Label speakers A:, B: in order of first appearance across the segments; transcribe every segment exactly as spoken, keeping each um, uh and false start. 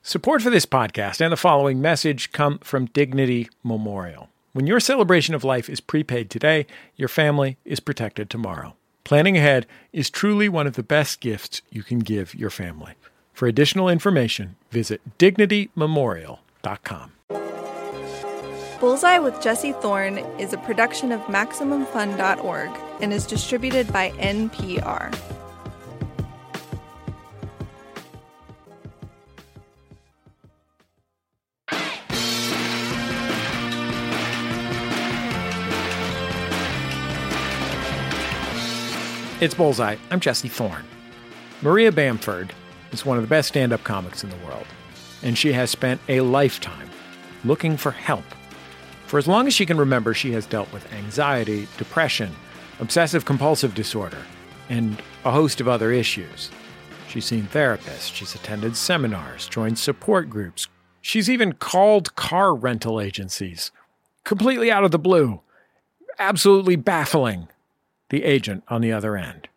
A: Support for this podcast and the following message come from Dignity Memorial. When your celebration of life is prepaid today, your family is protected tomorrow. Planning ahead is truly one of the best gifts you can give your family. For additional information, visit dignity memorial dot com.
B: Bullseye with Jesse Thorne is a production of Maximum Fun dot org and is distributed by N P R.
A: It's Bullseye. I'm Jesse Thorne. Maria Bamford is one of the best stand-up comics in the world, and she has spent a lifetime looking for help. For as long as she can remember, she has dealt with anxiety, depression, obsessive-compulsive disorder, and a host of other issues. She's seen therapists, she's attended seminars, joined support groups. She's even called car rental agencies. Completely out of the blue. Absolutely baffling. The agent on the other end.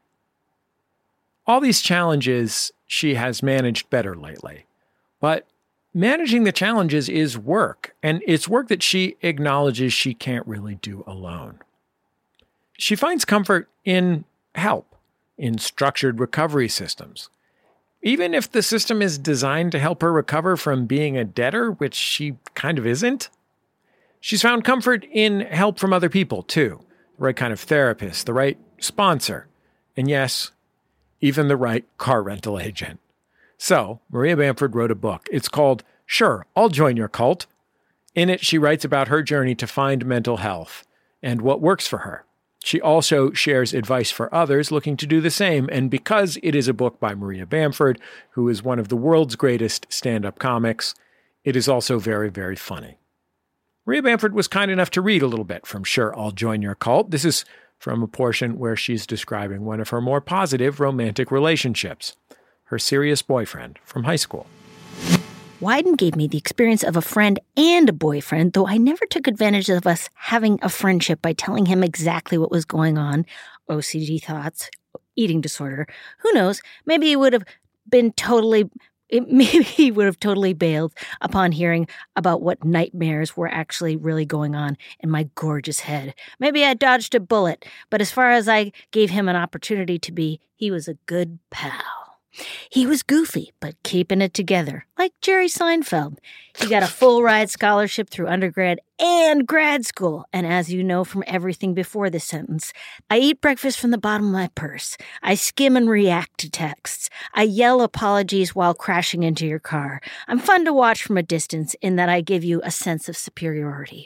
A: All these challenges she has managed better lately. But managing the challenges is work, and it's work that she acknowledges she can't really do alone. She finds comfort in help, in structured recovery systems. Even if the system is designed to help her recover from being a debtor, which she kind of isn't. She's found comfort in help from other people, too. The right kind of therapist, the right sponsor, and yes, even the right car rental agent. So, Maria Bamford wrote a book. It's called Sure, I'll Join Your Cult. In it, she writes about her journey to find mental health and what works for her. She also shares advice for others looking to do the same, and because it is a book by Maria Bamford, who is one of the world's greatest stand-up comics, it is also very, very funny. Maria Bamford was kind enough to read a little bit from Sure, I'll Join Your Cult. This is from a portion where she's describing one of her more positive romantic relationships, her serious boyfriend from high school.
C: Wyden gave me the experience of a friend and a boyfriend, though I never took advantage of us having a friendship by telling him exactly what was going on, O C D thoughts, eating disorder. Who knows, maybe he would have been totally... It, maybe he would have totally bailed upon hearing about what nightmares were actually really going on in my gorgeous head. Maybe I dodged a bullet, but as far as I gave him an opportunity to be, he was a good pal. He was goofy, but keeping it together, like Jerry Seinfeld. He got a full-ride scholarship through undergrad and grad school. And as you know from everything before this sentence, I eat breakfast from the bottom of my purse. I skim and react to texts. I yell apologies while crashing into your car. I'm fun to watch from a distance in that I give you a sense of superiority.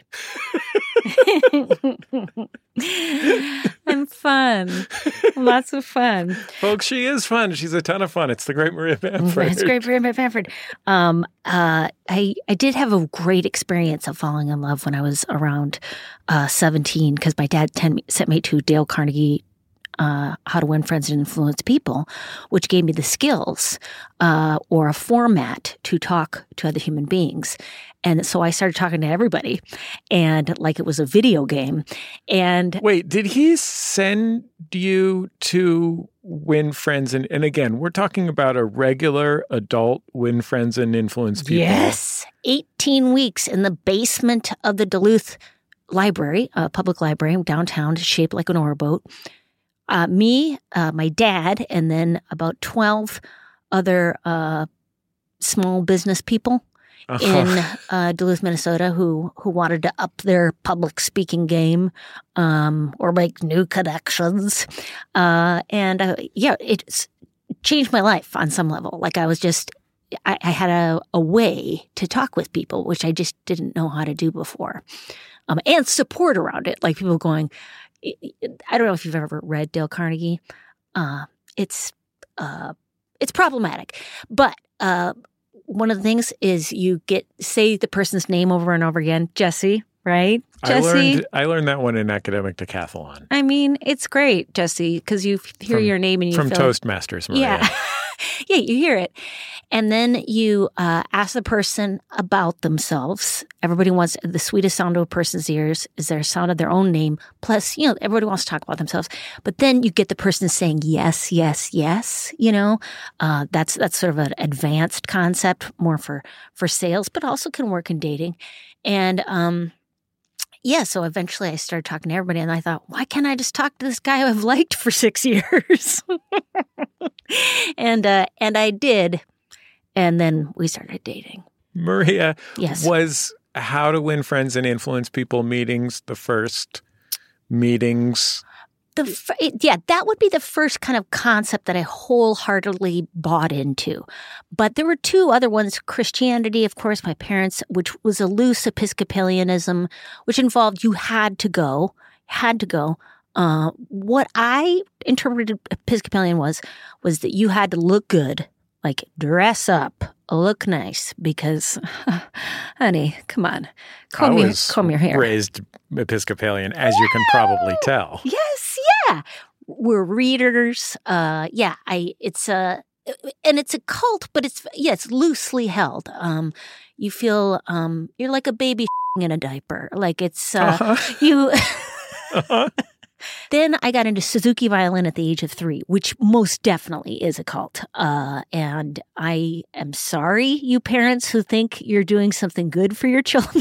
C: I'm fun. Lots of fun.
A: Folks, she is fun. She's a ton of fun. It's the great Maria Bamford.
C: It's great Maria Bamford. Um, uh, I, I did have a great experience of falling in love when I was around uh, seventeen because my dad ten, sent me to Dale Carnegie Uh, How to Win Friends and Influence People, which gave me the skills uh, or a format to talk to other human beings. And so I started talking to everybody, and like it was a video game. And
A: wait, did he send you to Win Friends? And, and again, we're talking about a regular adult Win Friends and Influence People.
C: Yes, eighteen weeks in the basement of the Duluth Library, a public library downtown, shaped like an oarboat. Uh, me, uh, my dad, and then about twelve other uh, small business people uh-huh. in uh, Duluth, Minnesota, who who wanted to up their public speaking game um, or make new connections. Uh, and uh, yeah, it's changed my life on some level. Like I was just, I, I had a, a way to talk with people, which I just didn't know how to do before. Um, and support around it, like people going, I don't know if you've ever read Dale Carnegie. Uh, it's uh, it's problematic, but uh, one of the things is you get say the person's name over and over again, Jesse, right? Jesse.
A: I learned I learned that one in academic decathlon.
C: I mean, it's great, Jesse, because you hear
A: from,
C: your name and you
A: from
C: feel,
A: Toastmasters, Maria.
C: Yeah. Yeah, you hear it. And then you uh, ask the person about themselves. Everybody wants the sweetest sound to a person's ears is their sound of their own name. Plus, you know, everybody wants to talk about themselves. But then you get the person saying yes, yes, yes. You know, uh, that's that's sort of an advanced concept, more for for sales, but also can work in dating. And um, yeah, so eventually I started talking to everybody, and I thought, why can't I just talk to this guy who I've liked for six years? and uh, and I did, and then we started dating.
A: Maria,
C: yes.
A: was How to Win Friends and Influence People meetings the first meetings?
C: The yeah, that would be the first kind of concept that I wholeheartedly bought into. But there were two other ones. Christianity, of course, my parents, which was a loose Episcopalianism, which involved you had to go, had to go. Uh, what I interpreted Episcopalian was, was that you had to look good, like dress up, look nice, because, honey, come on, comb,
A: I
C: your,
A: was
C: comb your hair.
A: Raised Episcopalian, as you can probably tell.
C: Yes, yeah. We're readers. Uh, yeah, I. It's a, and it's a cult, but it's yeah, it's loosely held. Um, you feel um, you're like a baby in a diaper. Like it's uh, uh-huh. you. uh-huh. Then I got into Suzuki violin at the age of three, which most definitely is a cult. Uh, and I am sorry, you parents who think you're doing something good for your children.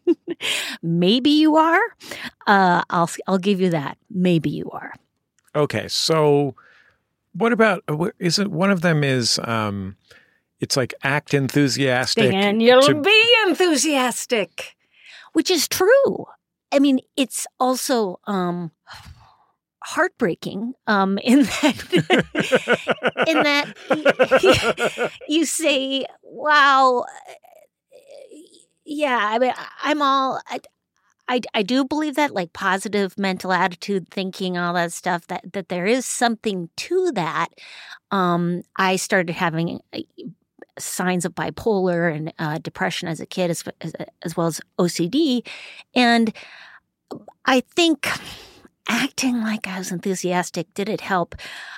C: Maybe you are. Uh, I'll I'll give you that. Maybe you are.
A: Okay, so what about? Is it one of them? Is um, it's like act enthusiastic,
C: and you'll
A: to...
C: be enthusiastic, which is true. I mean, it's also um, heartbreaking um, in that in that you, you say, "Wow, yeah." I mean, I'm all. I, I, I do believe that, like positive mental attitude, thinking, all that stuff. That that there is something to that. Um, I started having signs of bipolar and uh, depression as a kid, as, as as well as O C D, and I think acting like I was enthusiastic, did it help?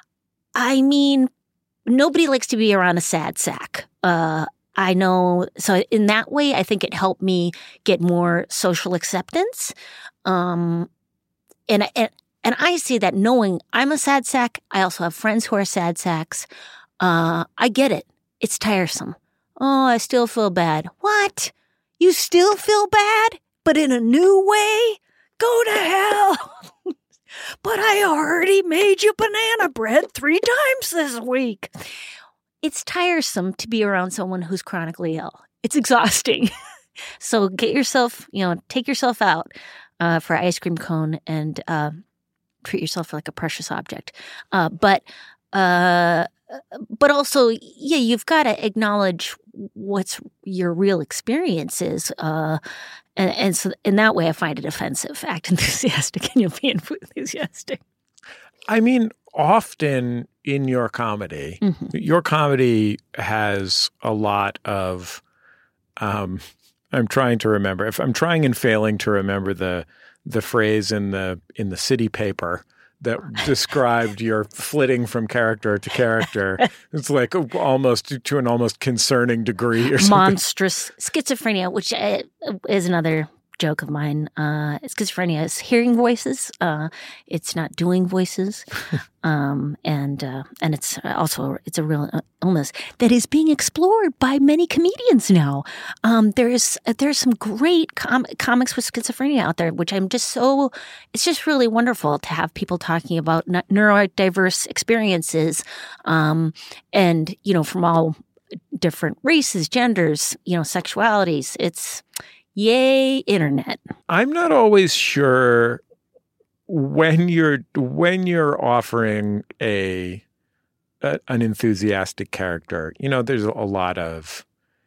C: I mean, nobody likes to be around a sad sack. Uh, I know. So in that way, I think it helped me get more social acceptance. Um, and, and, and I see that knowing I'm a sad sack, I also have friends who are sad sacks. Uh, I get it. It's tiresome. Oh, I still feel bad. What? You still feel bad, but in a new way? Go to hell. But I already made you banana bread three times this week. It's tiresome to be around someone who's chronically ill. It's exhausting. So get yourself, you know, take yourself out uh, for an ice cream cone and uh, treat yourself like a precious object. Uh, but uh, but also, yeah, you've got to acknowledge what's your real experience is. Uh, and, and so in that way, I find it offensive. Act enthusiastic and you'll be enthusiastic.
A: I mean, often in your comedy, mm-hmm. your comedy has a lot of, um, I'm trying to remember, if I'm trying and failing to remember the the phrase in the in the city paper that described your flitting from character to character. It's like almost to, to an almost concerning degree or something.
C: Monstrous schizophrenia, which uh, is another joke of mine. Uh, schizophrenia is hearing voices. Uh, it's not doing voices. um, and uh, and it's also, it's a real illness that is being explored by many comedians now. Um, there's, there's some great com- comics with schizophrenia out there, which I'm just so, it's just really wonderful to have people talking about n- neurodiverse experiences. Um, and, you know, from all different races, genders, you know, sexualities. It's, yay, internet.
A: I'm not always sure when you're when you're offering a, a an enthusiastic character. You know, there's a lot of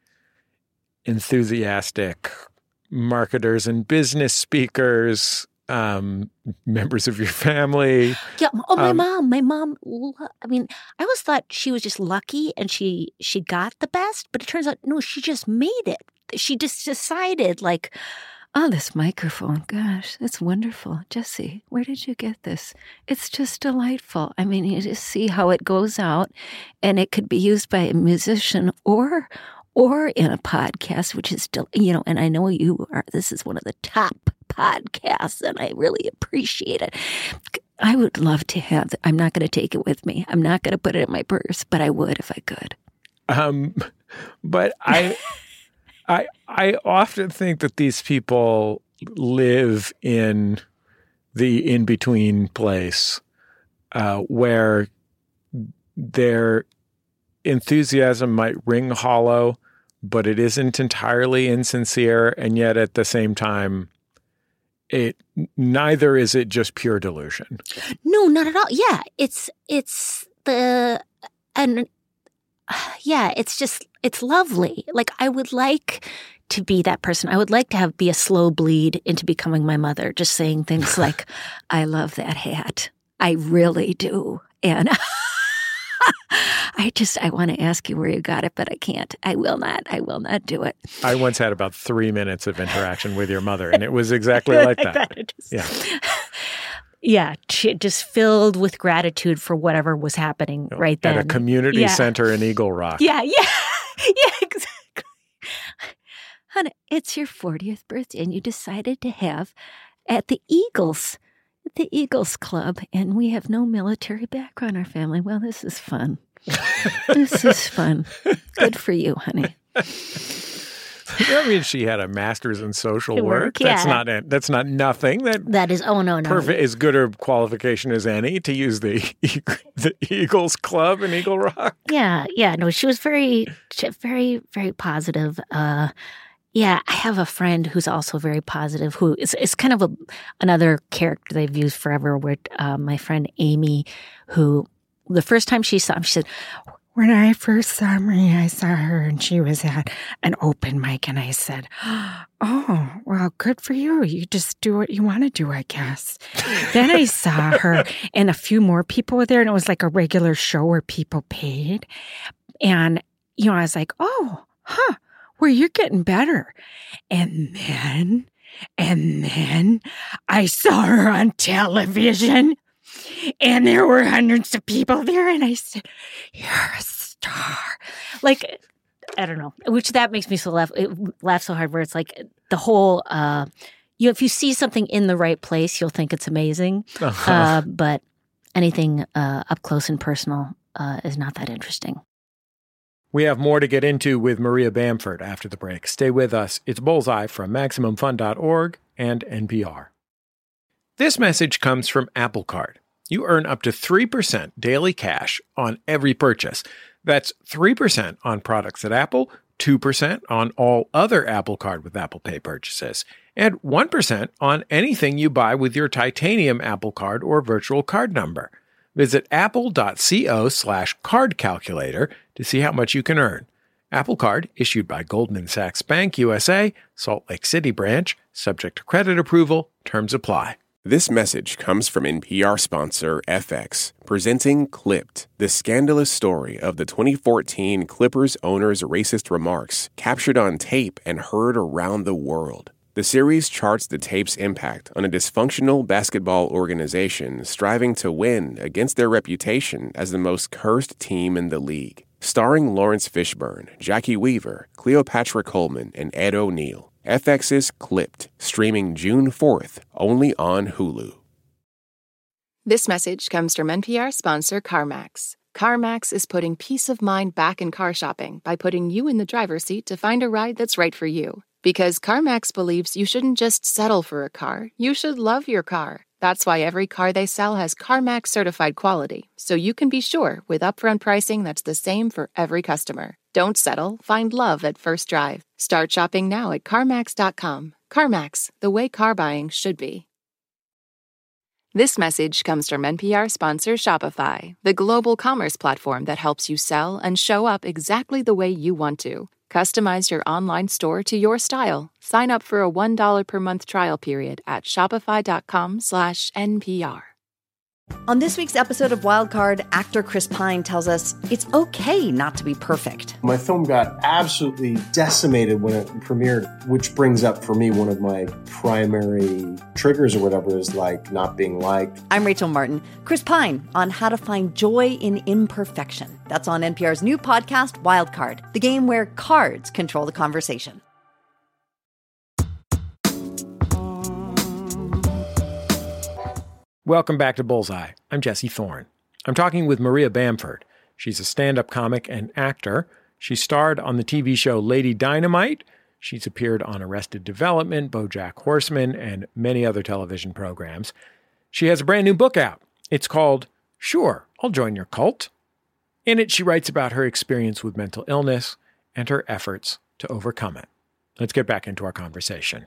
A: enthusiastic marketers and business speakers, um, members of your family.
C: Yeah. Oh, my
A: um,
C: mom. My mom. I mean, I always thought she was just lucky and she she got the best, but it turns out no, she just made it. She just decided, like, Oh, this microphone. Gosh, that's wonderful. Jesse, where did you get this? It's just delightful. I mean, you just see how it goes out, and it could be used by a musician or or in a podcast, which is, del- you know, and I know you are, this is one of the top podcasts, and I really appreciate it. I would love to have, I'm not going to take it with me. I'm not going to put it in my purse, but I would if I could.
A: Um, but I, I, I often think that these people live in the in-between place uh, where their enthusiasm might ring hollow, but it isn't entirely insincere, and yet at the same time, it neither is it just pure delusion.
C: No, not at all. Yeah, it's it's the and yeah, it's just it's lovely. Like I would like to be that person. I would like to have be a slow bleed into becoming my mother, just saying things like, "I love that hat. I really do," and. I just, I want to ask you where you got it, but I can't. I will not. I will not do it.
A: I once had about three minutes of interaction with your mother, and it was exactly like, like that. that. Just, yeah.
C: Yeah. Just filled with gratitude for whatever was happening you know, right then.
A: At a community yeah. center in Eagle Rock.
C: Yeah, yeah. Yeah, exactly. Honey, it's your fortieth birthday, and you decided to have at the Eagles the Eagles Club, and we have no military background in our family. Well, this is fun. This is fun. Good for you, honey.
A: I mean, she had a master's in social work.
C: work.
A: That's
C: yeah.
A: not that's not nothing. That
C: that is oh no no
A: perfect as good a qualification as any to use the the Eagles Club in Eagle Rock.
C: Yeah, yeah. No, she was very, very, very positive. Uh, Yeah, I have a friend who's also very positive, who is, is kind of a, another character they've used forever, where uh, my friend Amy, who the first time she saw him, she said, when I first saw Maria, I saw her and she was at an open mic, and I said, oh, well, good for you. You just do what you want to do, I guess. Then I saw her and a few more people were there, and it was like a regular show where people paid. And, you know, I was like, oh, huh. Well, you're getting better. And then, and then I saw her on television, and there were hundreds of people there, and I said, you're a star. Like, I don't know, which that makes me so laugh, it, laugh so hard, where it's like the whole, uh, you know, if you see something in the right place, you'll think it's amazing. Uh-huh. Uh, but anything uh, up close and personal uh, is not that interesting.
A: We have more to get into with Maria Bamford after the break. Stay with us. It's Bullseye from Maximum Fun dot org and N P R. This message comes from Apple Card. You earn up to three percent daily cash on every purchase. That's three percent on products at Apple, two percent on all other Apple Card with Apple Pay purchases, and one percent on anything you buy with your titanium Apple Card or virtual card number. Visit apple.co slash card calculator to see how much you can earn. Apple Card, issued by Goldman Sachs Bank U S A, Salt Lake City branch, subject to credit approval. Terms apply.
D: This message comes from N P R sponsor F X, presenting Clipped, the scandalous story of the twenty fourteen Clippers owner's racist remarks captured on tape and heard around the world. The series charts the tape's impact on a dysfunctional basketball organization striving to win against their reputation as the most cursed team in the league. Starring Lawrence Fishburne, Jackie Weaver, Cleopatra Coleman, and Ed O'Neill. F X's Clipped, streaming June fourth, only on Hulu.
E: This message comes from N P R sponsor CarMax. CarMax is putting peace of mind back in car shopping by putting you in the driver's seat to find a ride that's right for you. Because CarMax believes you shouldn't just settle for a car, you should love your car. That's why every car they sell has CarMax certified quality, so you can be sure with upfront pricing that's the same for every customer. Don't settle, find love at first drive. Start shopping now at CarMax dot com. CarMax, the way car buying should be. This message comes from N P R sponsor Shopify, the global commerce platform that helps you sell and show up exactly the way you want to. Customize your online store to your style. Sign up for a one dollar per month trial period at shopify.com slash NPR.
F: On this week's episode of Wildcard, actor Chris Pine tells us it's okay not to be perfect.
G: My film got absolutely decimated when it premiered, which brings up for me one of my primary triggers or whatever is like not being liked.
F: I'm Rachel Martin. Chris Pine on how to find joy in imperfection. That's on N P R's new podcast, Wildcard, the game where cards control the conversation.
A: Welcome back to Bullseye. I'm Jesse Thorne. I'm talking with Maria Bamford. She's a stand-up comic and actor. She starred on the T V show Lady Dynamite. She's appeared on Arrested Development, BoJack Horseman, and many other television programs. She has a brand new book out. It's called Sure, I'll Join Your Cult. In it, she writes about her experience with mental illness and her efforts to overcome it. Let's get back into our conversation.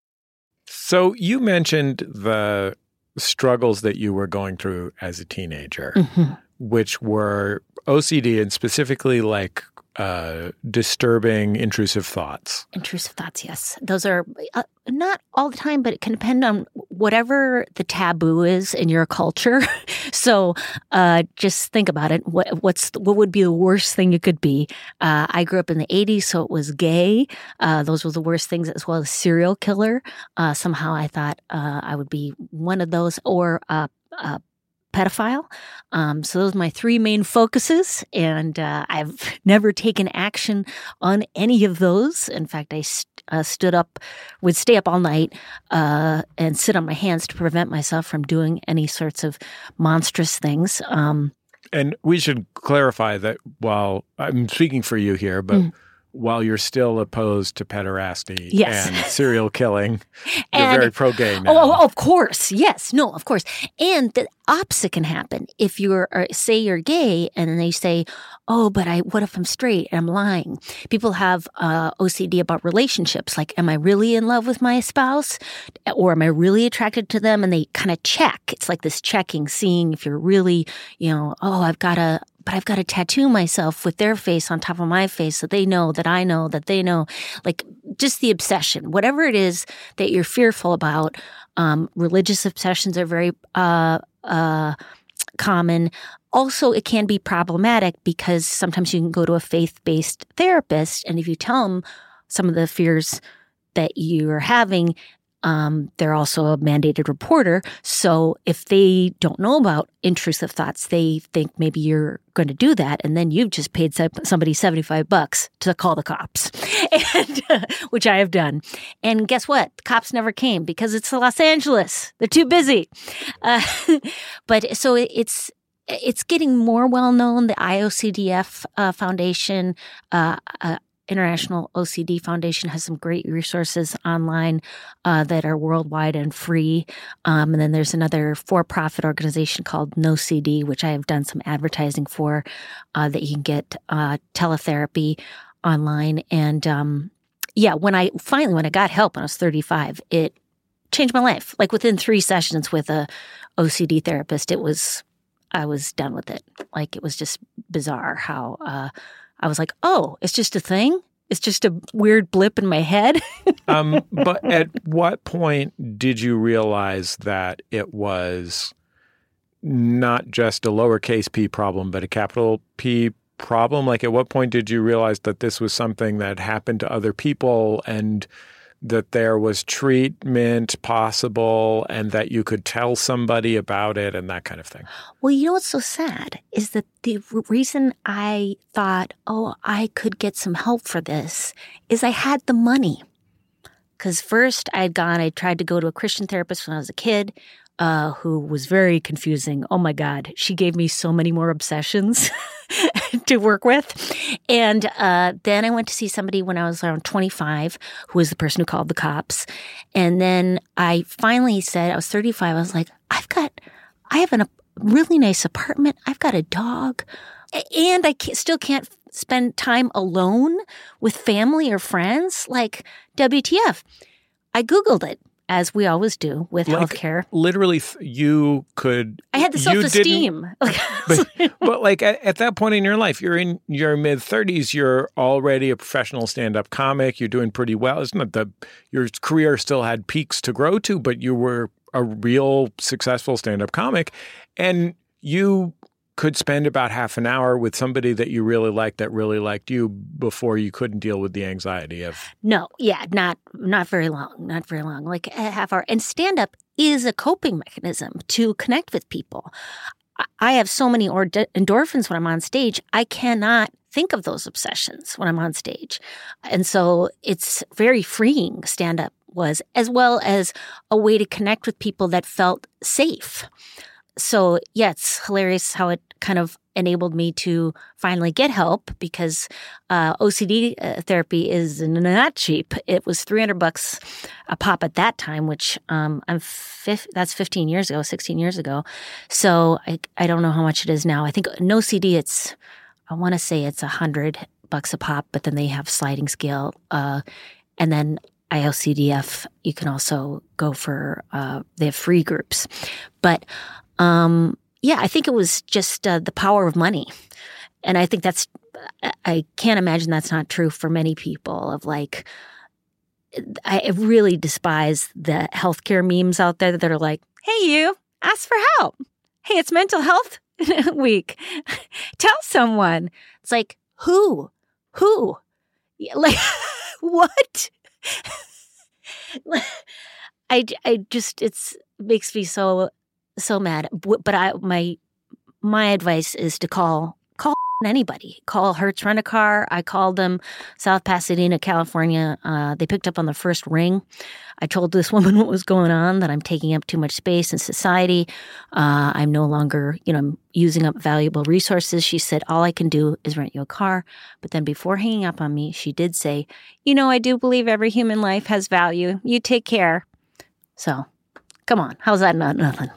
A: So you mentioned the struggles that you were going through as a teenager, mm-hmm. which were O C D and specifically like uh, disturbing, intrusive thoughts.
C: Intrusive thoughts, yes. Those are uh, not all the time, but it can depend on whatever the taboo is in your culture. So uh, just think about it. What, what's what would be the worst thing it could be? Uh, I grew up in the eighties, so it was gay. Uh, those were the worst things, as well as serial killer. Uh, somehow I thought uh, I would be one of those, or uh, uh, pedophile. Um, so those are my three main focuses, and uh, I've never taken action on any of those. In fact, I st- uh, stood up, would stay up all night uh, and sit on my hands to prevent myself from doing any sorts of monstrous things. Um,
A: and we should clarify that while I'm speaking for you here, but mm. while you're still opposed to pederasty
C: yes.
A: and serial killing, you're
C: and,
A: very pro-gay now.
C: Oh, of course. Yes. No, of course. And the opposite can happen. If you're, or say you're gay and then they say, oh, but I, what if I'm straight and I'm lying? People have uh, O C D about relationships. Like, am I really in love with my spouse? Or am I really attracted to them? And they kind of check. It's like this checking, seeing if you're really, you know, oh, I've got to, but I've got to tattoo myself with their face on top of my face so they know that I know that they know. Like, just the obsession, whatever it is that you're fearful about. Um, religious obsessions are very uh, uh, common. Also, it can be problematic because sometimes you can go to a faith-based therapist, and if you tell them some of the fears that you're having, Um, they're also a mandated reporter. So if they don't know about intrusive thoughts, they think maybe you're going to do that. And then you've just paid somebody seventy-five bucks to call the cops, and, uh, which I have done. And guess what? The cops never came because it's Los Angeles. They're too busy. Uh, but so it's, it's getting more well known. The I O C D F uh, Foundation, uh, uh International O C D Foundation has some great resources online uh, that are worldwide and free. Um, and then there's another for-profit organization called No C D, which I have done some advertising for, uh, that you can get uh, teletherapy online. And um, yeah, when I finally, when I got help when I was thirty-five, it changed my life. Like within three sessions with a O C D therapist, it was, I was done with it. Like it was just bizarre how uh, I was like, oh, it's just a thing? It's just a weird blip in my head?
A: um, but at what point did you realize that it was not just a lowercase p problem, but a capital P problem? Like, at what point did you realize that this was something that happened to other people and that there was treatment possible and that you could tell somebody about it and that kind of thing?
C: Well, you know what's so sad is that the reason I thought, oh, I could get some help for this is I had the money. Because first I had gone, I tried to go to a Christian therapist when I was a kid, uh, who was very confusing. Oh my God, she gave me so many more obsessions to work with. And uh, then I went to see somebody when I was around twenty-five, who was the person who called the cops. And then I finally said, I was thirty-five, I was like, I've got, I have an, a really nice apartment. I've got a dog. And I can't, still can't spend time alone with family or friends. Like, W T F. I Googled it, as we always do with like, healthcare.
A: Literally, you could...
C: I had the self-esteem.
A: but, but like at, at that point in your life, you're in your mid-thirties, you're already a professional stand-up comic, you're doing pretty well. It's not that your career still had peaks to grow to, but you were a real successful stand-up comic, and you could spend about half an hour with somebody that you really liked that really liked you before you couldn't deal with the anxiety of...
C: No, yeah, not not very long, not very long, like a half hour. And stand-up is a coping mechanism to connect with people. I have so many or- endorphins when I'm on stage, I cannot think of those obsessions when I'm on stage. And so it's very freeing, stand-up was, as well as a way to connect with people that felt safe. So, yeah, it's hilarious how it kind of enabled me to finally get help because uh, O C D uh, therapy is not cheap. It was three hundred bucks a pop at that time, which um, I'm fif- that's fifteen years ago, sixteen years ago. So I, I don't know how much it is now. I think in O C D it's, I want to say it's one hundred bucks a pop, but then they have sliding scale. Uh, and then I O C D F, you can also go for, uh, they have free groups. But Um, yeah, I think it was just uh, the power of money. And I think that's, I can't imagine that's not true for many people of like, I really despise the healthcare memes out there that are like, hey, you, ask for help. Hey, it's mental health week. Tell someone. It's like, who? Who? Like, what? I, I just, it's, it makes me so... so mad. But I, my, my advice is to call, call anybody. Call Hertz Rent-A-Car. I called them, South Pasadena, California. Uh, they picked up on the first ring. I told this woman what was going on, that I'm taking up too much space in society. Uh, I'm no longer, you know, I'm using up valuable resources. She said, all I can do is rent you a car. But then before hanging up on me, she did say, you know, I do believe every human life has value. You take care. So, come on. How's that not nothing?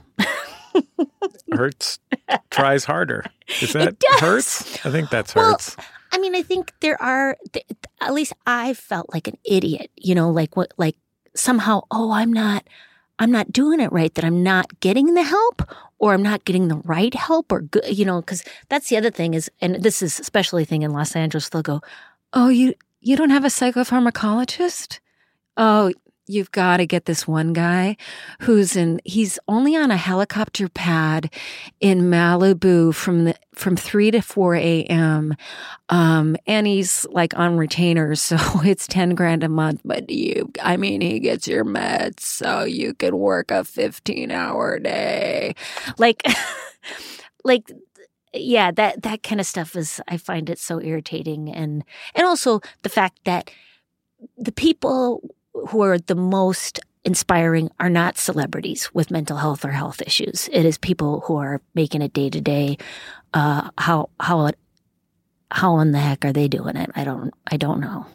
A: Hertz tries harder. Is that Hertz? I think that's
C: well,
A: Hertz.
C: I mean, I think there are, at least I felt like an idiot, you know, like what, like somehow, oh, I'm not, I'm not doing it right, that I'm not getting the help or I'm not getting the right help or, you know, because that's the other thing is, and this is especially a thing in Los Angeles, they'll go, oh, you, you don't have a psychopharmacologist? Oh, you've got to get this one guy who's in, he's only on a helicopter pad in Malibu from the, from three to four a.m. Um, and he's like on retainers. So it's ten grand a month, but you, I mean, he gets your meds so you can work a fifteen hour day. Like, like, yeah, that, that kind of stuff is, I find it so irritating. And, and also the fact that the people who are the most inspiring are not celebrities with mental health or health issues. It is people who are making it day to day. Uh, how how how in the heck are they doing it? I don't I don't know.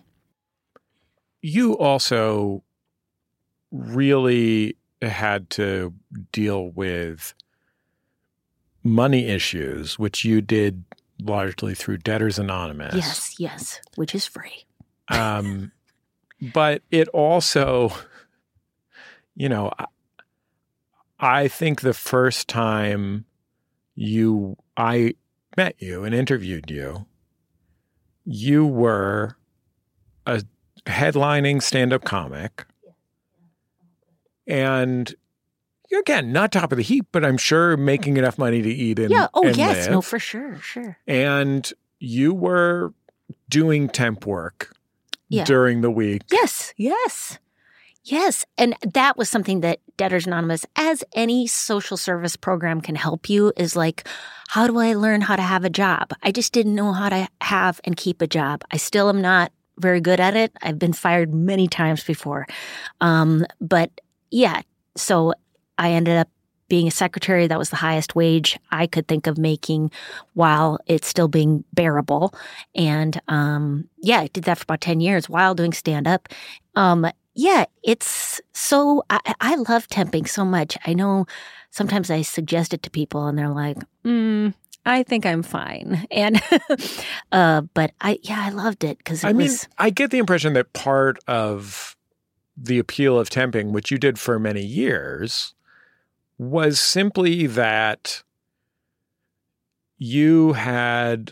A: You also really had to deal with money issues, which you did largely through Debtors Anonymous.
C: Yes, yes, which is free.
A: Um. But it also, you know, I, I think the first time you, I met you and interviewed you, you were a headlining stand-up comic. And again, not top of the heap, but I'm sure making enough money to eat and
C: Yeah, oh
A: and
C: yes,
A: live.
C: no, for sure, sure.
A: And you were doing temp work.
C: Yeah.
A: During the week.
C: Yes, yes, yes. And that was something that Debtors Anonymous, as any social service program can help you, is like, how do I learn how to have a job? I just didn't know how to have and keep a job. I still am not very good at it. I've been fired many times before. Um, but yeah, so I ended up being a secretary. That was the highest wage I could think of making while it's still being bearable. And um, yeah, I did that for about ten years while doing stand-up. Um, yeah, it's so, I, I love temping so much. I know sometimes I suggest it to people and they're like, mm, I think I'm fine. And, uh, but I, yeah, I loved it because it
A: I mean,
C: was.
A: I get the impression that part of the appeal of temping, which you did for many years, was simply that you had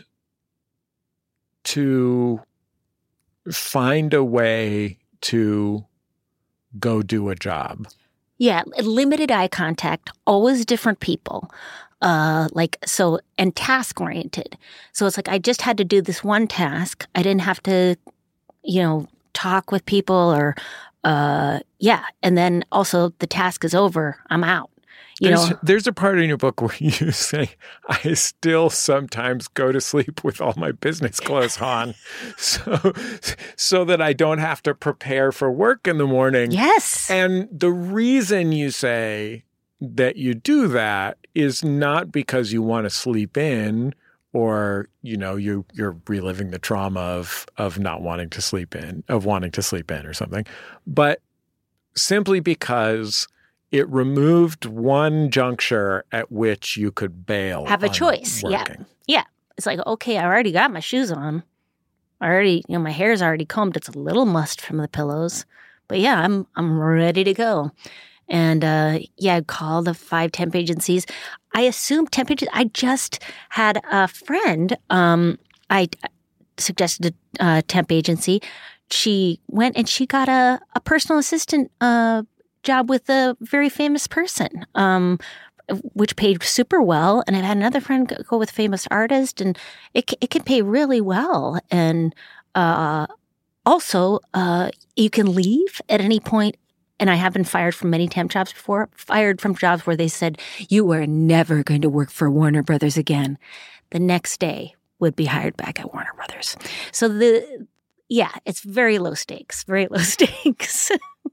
A: to find a way to go do a job.
C: Yeah, limited eye contact, always different people. Uh, like, so, and task oriented. So it's like I just had to do this one task. I didn't have to, you know, talk with people or, uh, yeah. And then also the task is over. I'm out. You
A: there's,
C: know,
A: there's a part in your book where you say, I still sometimes go to sleep with all my business clothes on so, so that I don't have to prepare for work in the morning.
C: Yes.
A: And the reason you say that you do that is not because you want to sleep in or, you know, you, you're reliving the trauma of, of not wanting to sleep in, of wanting to sleep in or something, but simply because it removed one juncture at which you could bail.
C: Have a choice.
A: Working.
C: Yeah. Yeah. It's like, okay, I already got my shoes on. I already, you know, my hair's already combed. It's a little mussed from the pillows. But yeah, I'm I'm ready to go. And uh, yeah, I called the five temp agencies. I assumed temp agencies. I just had a friend. Um, I suggested a uh, temp agency. She went and she got a, a personal assistant uh job with a very famous person, um, which paid super well. And I've had another friend go with a famous artist, and it it can pay really well. And uh, also, uh, you can leave at any point. And I have been fired from many temp jobs before, fired from jobs where they said, you are never going to work for Warner Brothers again. The next day would be hired back at Warner Brothers. So the, yeah, it's very low stakes, very low stakes.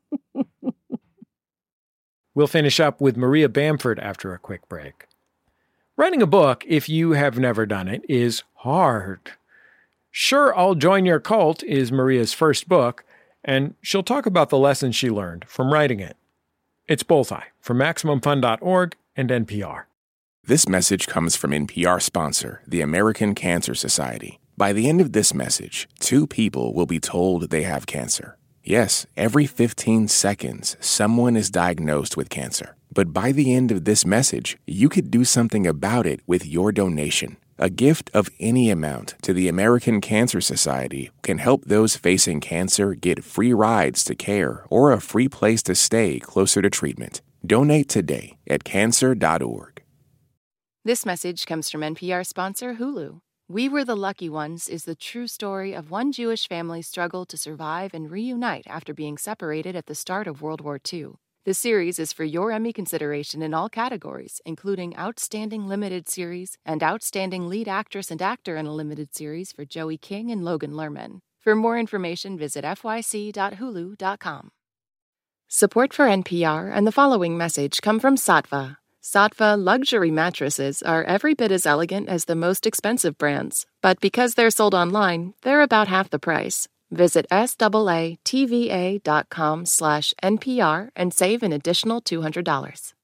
A: We'll finish up with Maria Bamford after a quick break. Writing a book, if you have never done it, is hard. Sure, I'll Join Your Cult is Maria's first book, and she'll talk about the lessons she learned from writing it. It's Bullseye from Maximum Fun dot org and N P R.
D: This message comes from N P R sponsor, the American Cancer Society. By the end of this message, two people will be told they have cancer. Yes, every fifteen seconds, someone is diagnosed with cancer. But by the end of this message, you could do something about it with your donation. A gift of any amount to the American Cancer Society can help those facing cancer get free rides to care or a free place to stay closer to treatment. Donate today at cancer dot org.
E: This message comes from N P R sponsor Hulu. We Were the Lucky Ones is the true story of one Jewish family's struggle to survive and reunite after being separated at the start of World War Two. The series is for your Emmy consideration in all categories, including Outstanding Limited Series and Outstanding Lead Actress and Actor in a Limited Series for Joey King and Logan Lerman. For more information, visit f y c dot hulu dot com. Support for N P R and the following message come from Saatva. Saatva luxury mattresses are every bit as elegant as the most expensive brands, but because they're sold online, they're about half the price. Visit S A A T V A dot com slash N P R and save an additional two hundred dollars.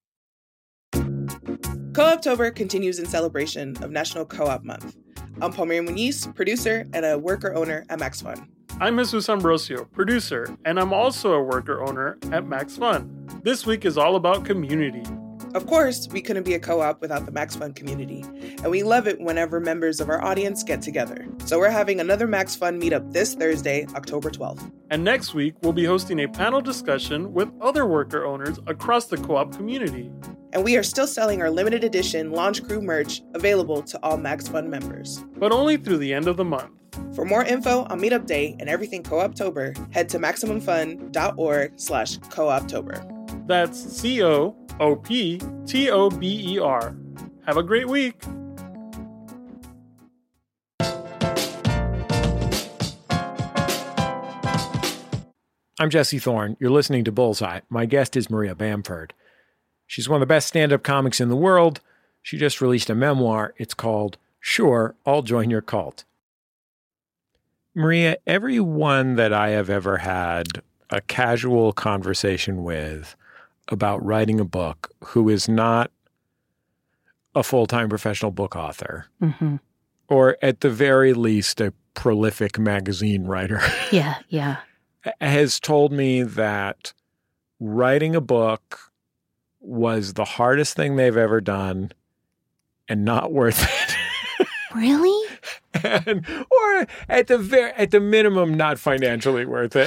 H: Co-Optober continues in celebration of National Co-op Month. I'm Palmira Muniz, producer and a worker owner at Max Fun.
I: I'm Jesus Ambrosio, producer, and I'm also a worker owner at Max Fun. This week is all about community.
H: Of course, we couldn't be a co-op without the Max Fun community, and we love it whenever members of our audience get together. So we're having another Max Fun meetup this Thursday, October twelfth.
I: And next week, we'll be hosting a panel discussion with other worker owners across the co-op community.
H: And we are still selling our limited edition Launch Crew merch available to all Max Fun members.
I: But only through the end of the month.
H: For more info on Meetup Day and everything Co-Optober, head to maximum fun dot org slash co-optober.
I: That's C O O P T O B E R. Have a great week.
A: I'm Jesse Thorne. You're listening to Bullseye. My guest is Maria Bamford. She's one of the best stand-up comics in the world. She just released a memoir. It's called Sure, I'll Join Your Cult. Maria, everyone that I have ever had a casual conversation with about writing a book who is not a full-time professional book author,
C: mm-hmm.
A: or at the very least a prolific magazine writer,
C: yeah, yeah,
A: has told me that writing a book was the hardest thing they've ever done and not worth it.
C: Really?
A: and, or at the very, at the minimum, not financially worth it.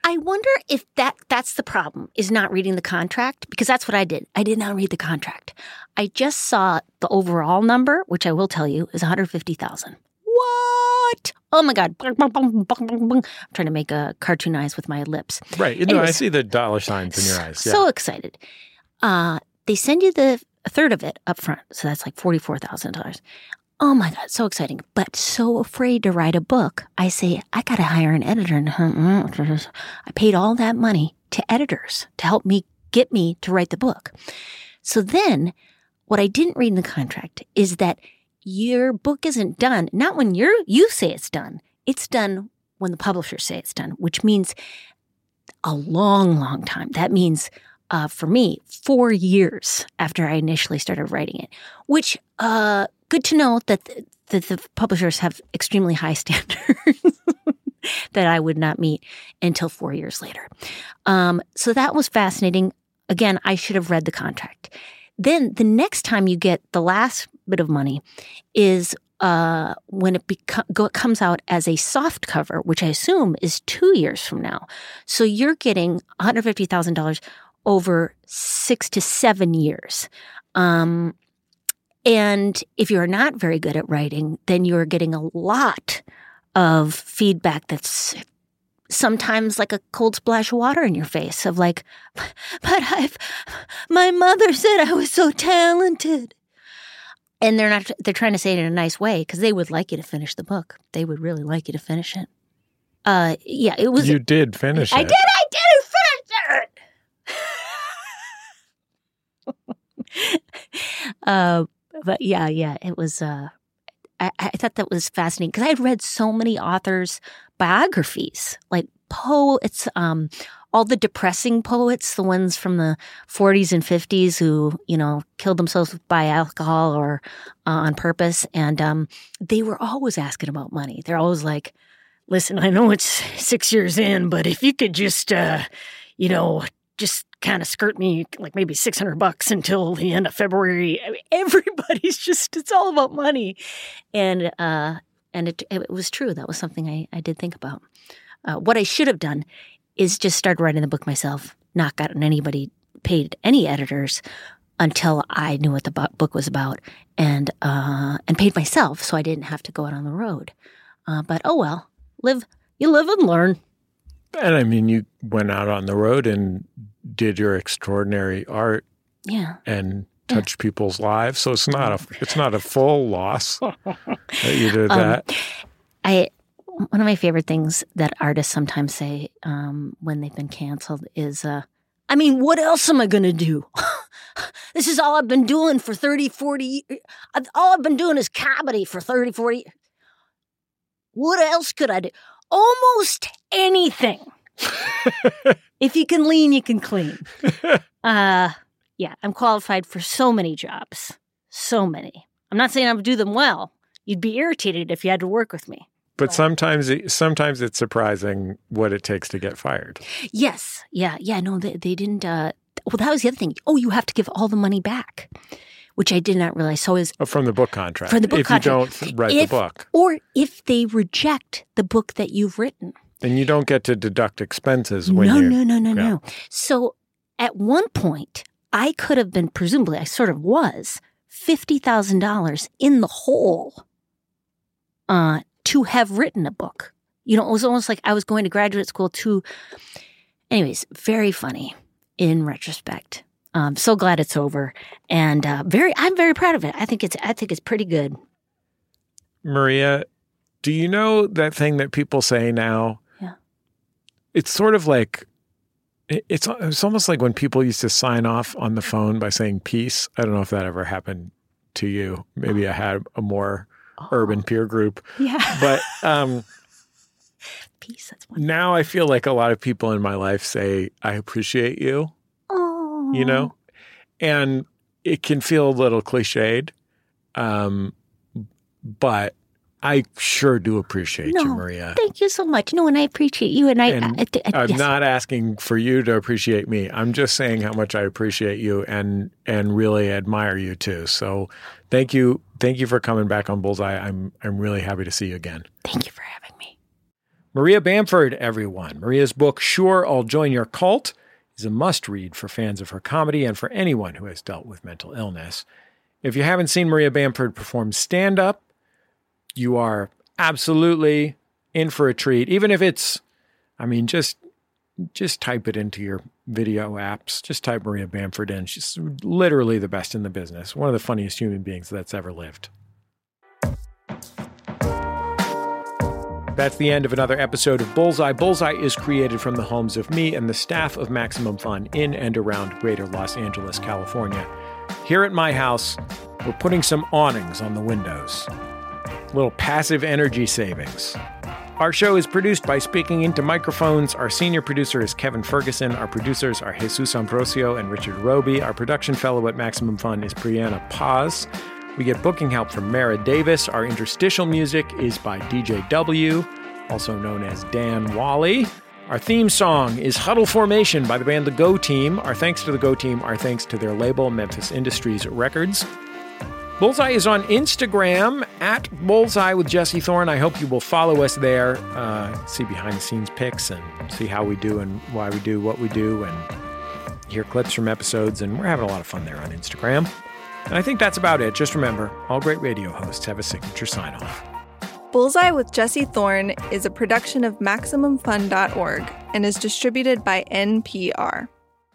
C: I wonder if that that's the problem, is not reading the contract, because that's what I did. I did not read the contract. I just saw the overall number, which I will tell you is one hundred fifty thousand dollars. What? Oh my God. I'm trying to make a cartoon eyes with my lips.
A: Right. You know, I see the dollar signs in your eyes. Yeah.
C: So excited. Uh, they send you the a third of it up front. So that's like forty-four thousand dollars. Oh my God, so exciting. But so afraid to write a book. I say, I got to hire an editor. I paid all that money to editors to help me get me to write the book. So then what I didn't read in the contract is that your book isn't done, not when you're, you say it's done. It's done when the publishers say it's done, which means a long, long time. That means, uh, for me, four years after I initially started writing it, which, uh, good to know that the, that the publishers have extremely high standards that I would not meet until four years later. Um, so that was fascinating. Again, I should have read the contract. Then the next time you get the last bit of money is uh, when it beco- go- comes out as a soft cover, which I assume is two years from now. So you're getting one hundred fifty thousand dollars over six to seven years. Um, and if you're not very good at writing, then you're getting a lot of feedback that's sometimes like a cold splash of water in your face of like, but I've, my mother said I was so talented. And they're not, they're trying to say it in a nice way because they would like you to finish the book. They would really like you to finish it. Uh, yeah, it was.
A: You did finish
C: I
A: it.
C: did, I did finish it. uh, but yeah, yeah, it was, uh, I, I thought that was fascinating because I had read so many authors' biographies, like poets, um, all the depressing poets, the ones from the forties and fifties who, you know, killed themselves by alcohol or uh, on purpose. And um, they were always asking about money. They're always like, listen, I know it's six years in, but if you could just, uh, you know, just kind of skirt me like maybe six hundred bucks until the end of February. I mean, everybody's just, it's all about money. And, uh, and it, it was true. That was something I, I did think about. Uh, what I should have done is just start writing the book myself, not gotten anybody paid any editors until I knew what the bu- book was about and, uh, and paid myself. So I didn't have to go out on the road. Uh, but, oh, well, live, you live and learn.
A: And I mean, you went out on the road and did your extraordinary art,
C: yeah,
A: and touched yeah. people's lives. So it's not a it's not a full loss that you did
C: um,
A: that.
C: I one of my favorite things that artists sometimes say um, when they've been canceled is, uh, "I mean, what else am I going to do? This is all I've been doing for thirty, forty years. All I've been doing is comedy for thirty, forty years. What else could I do? Almost anything." If you can lean, you can clean. Uh, yeah, I'm qualified for so many jobs. So many. I'm not saying I would do them well. You'd be irritated if you had to work with me.
A: But sometimes, sometimes it's surprising what it takes to get fired.
C: Yes. Yeah. Yeah. No, they, they didn't. Uh, well, that was the other thing. Oh, you have to give all the money back, which I did not realize. So is
A: oh, from the book contract.
C: From the book
A: if
C: contract.
A: If you don't write
C: if,
A: the book.
C: Or if they reject the book that you've written.
A: And you don't get to deduct expenses when
C: no,
A: you...
C: No, no, no, no,
A: yeah.
C: no. So at one point, I could have been, presumably, I sort of was, fifty thousand dollars in the hole uh, to have written a book. You know, it was almost like I was going to graduate school to... Anyways, very funny in retrospect. Um, so glad it's over. And uh, very, I'm very proud of it. I think it's, I think it's pretty good.
A: Maria, do you know that thing that people say now? It's sort of like, it's it's almost like when people used to sign off on the phone by saying peace. I don't know if that ever happened to you. Maybe I had a more oh. urban peer group.
C: Yeah.
A: But um,
C: peace, that's wonderful.
A: Now I feel like a lot of people in my life say, I appreciate you,
C: oh.
A: you know? And it can feel a little cliched, um, but I sure do appreciate
C: no,
A: you, Maria.
C: Thank you so much. No, and I appreciate you. And I,
A: and
C: I, I, I
A: I'm
C: yes.
A: not asking for you to appreciate me. I'm just saying how much I appreciate you and and really admire you too. So thank you, thank you for coming back on Bullseye. I'm I'm really happy to see you again.
C: Thank you for having me.
A: Maria Bamford, everyone. Maria's book, Sure, I'll Join Your Cult, is a must-read for fans of her comedy and for anyone who has dealt with mental illness. If you haven't seen Maria Bamford perform stand-up, you are absolutely in for a treat. Even if it's, I mean, just just type it into your video apps. Just type Maria Bamford in. She's literally the best in the business. One of the funniest human beings that's ever lived. That's the end of another episode of Bullseye. Bullseye is created from the homes of me and the staff of Maximum Fun in and around greater Los Angeles, California. Here at my house, we're putting some awnings on the windows. A little passive energy savings. Our show is produced by speaking into microphones. Our senior producer is Kevin Ferguson. Our producers are Jesus Ambrosio and Richard Roby. Our production fellow at Maximum Fun is Brianna Paz. We get booking help from Mara Davis. Our interstitial music is by D J W, also known as Dan Wally. Our theme song is Huddle Formation by the band The Go Team. Our thanks to The Go Team are thanks to their label, Memphis Industries Records. Bullseye is on Instagram, at Bullseye with Jesse Thorne. I hope you will follow us there, uh, see behind-the-scenes pics and see how we do and why we do what we do and hear clips from episodes. And we're having a lot of fun there on Instagram. And I think that's about it. Just remember, all great radio hosts have a signature sign-off.
B: Bullseye with Jesse Thorne is a production of Maximum Fun dot org and is distributed by N P R.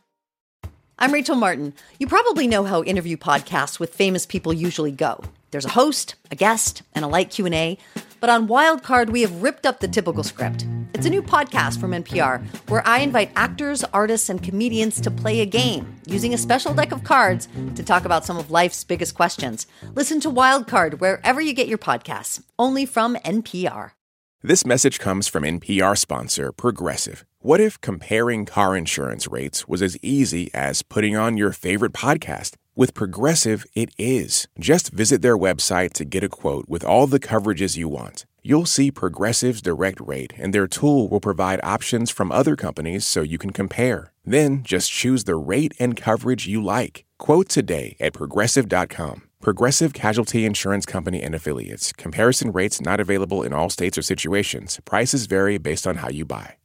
F: I'm Rachel Martin. You probably know how interview podcasts with famous people usually go. There's a host, a guest, and a light Q and A. But on Wildcard, we have ripped up the typical script. It's a new podcast from N P R where I invite actors, artists, and comedians to play a game using a special deck of cards to talk about some of life's biggest questions. Listen to Wildcard wherever you get your podcasts, only from N P R.
D: This message comes from N P R sponsor Progressive. What if comparing car insurance rates was as easy as putting on your favorite podcast? With Progressive, it is. Just visit their website to get a quote with all the coverages you want. You'll see Progressive's direct rate, and their tool will provide options from other companies so you can compare. Then just choose the rate and coverage you like. Quote today at Progressive dot com. Progressive Casualty Insurance Company and Affiliates. Comparison rates not available in all states or situations. Prices vary based on how you buy.